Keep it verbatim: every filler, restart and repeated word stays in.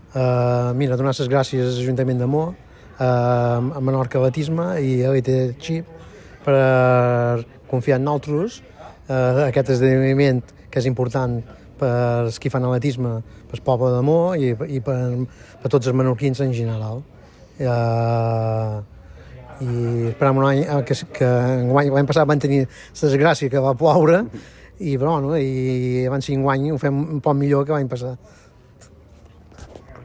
Uh, mira, donar les gràcies a l'Ajuntament de Mo, uh, a Menorca Batisme i a l'I T Chip per confiar en nosaltres uh, aquest esdeveniment que és important per als qui fan atletisme, pel poble de Mo i, i per, per tots els menorquins en general. Uh, i esperam un any que, que l'any passat van tenir la desgràcia que va ploure i, però, no, i abans cinc anys ho fem un poc millor que l'any passat.